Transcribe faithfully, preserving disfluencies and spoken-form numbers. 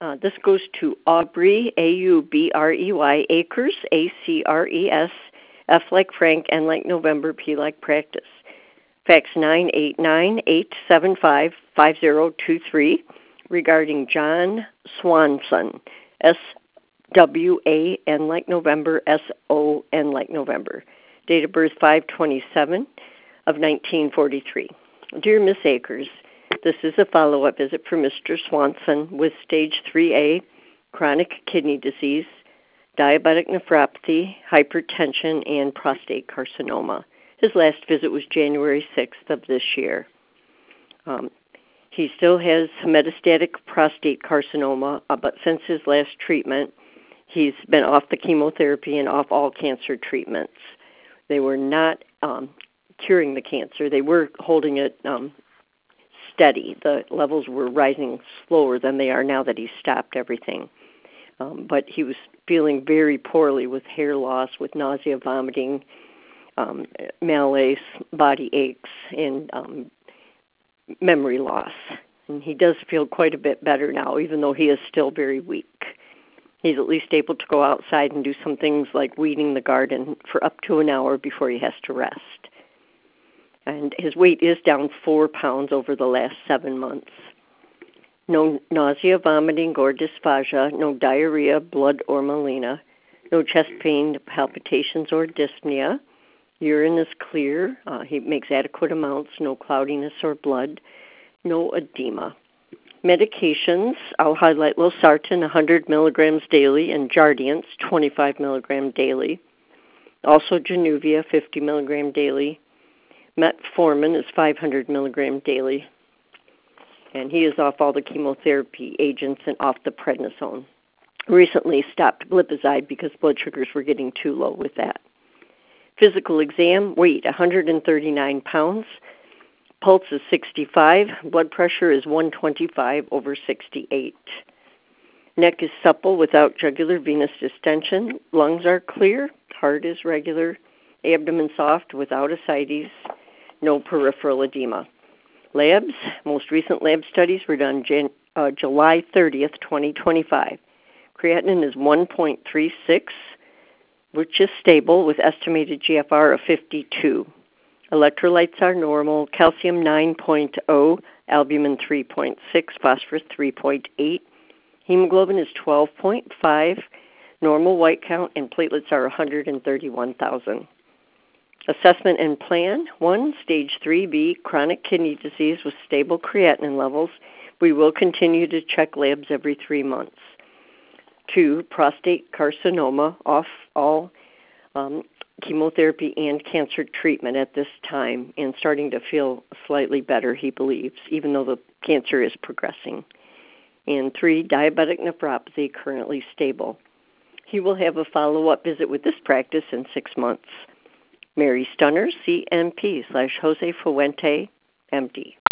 Uh, this goes to Aubrey, A U B R E Y, Acres, A C R E S, F like Frank, N like November, P like Practice. Fax nine eight nine, eight seven five, five zero two three regarding John Swanson, S W A N like November, S O N like November. Date of birth five twenty-seven of nineteen forty-three. Dear Miss Akers, this is a follow-up visit for Mister Swanson with stage three A, chronic kidney disease, diabetic nephropathy, hypertension, and prostate carcinoma. His last visit was January sixth of this year. Um, he still has metastatic prostate carcinoma, uh, but since his last treatment, he's been off the chemotherapy and off all cancer treatments. They were not um, curing the cancer. They were holding it um, steady. The levels were rising slower than they are now that he's stopped everything. Um, but he was feeling very poorly with hair loss, with nausea, vomiting, um, malaise, body aches, and um, memory loss. And he does feel quite a bit better now, even though he is still very weak. He's at least able to go outside and do some things like weeding the garden for up to an hour before he has to rest. And his weight is down four pounds over the last seven months. No nausea, vomiting, or dysphagia, no diarrhea, blood, or melena, no chest pain, palpitations, or dyspnea. Urine is clear. Uh, he makes adequate amounts, no cloudiness or blood, no edema. Medications, I'll highlight losartan, one hundred milligrams daily, and Jardiance, twenty-five milligrams daily. Also Januvia, fifty milligrams daily. Metformin is five hundred milligrams daily. And he is off all the chemotherapy agents and off the prednisone. Recently stopped glipizide because blood sugars were getting too low with that. Physical exam, weight one hundred thirty-nine pounds. Pulse is sixty-five. Blood pressure is one twenty-five over sixty-eight. Neck is supple without jugular venous distension. Lungs are clear. Heart is regular. Abdomen soft without ascites. No peripheral edema. Labs, most recent lab studies were done Jan- uh, July thirtieth, twenty twenty-five. Creatinine is one point three six, which is stable with estimated G F R of fifty-two. Electrolytes are normal, calcium nine point zero, albumin three point six, phosphorus three point eight. Hemoglobin is twelve point five, normal white count, and platelets are one hundred thirty-one thousand. Assessment and plan. One, stage three B, chronic kidney disease with stable creatinine levels. We will continue to check labs every three months. Two, prostate carcinoma, off all um, chemotherapy and cancer treatment at this time, and starting to feel slightly better, he believes, even though the cancer is progressing. And three, diabetic nephropathy, currently stable. He will have a follow-up visit with this practice in six months. Mary Stunner, C M P slash Jose Fuente, M D.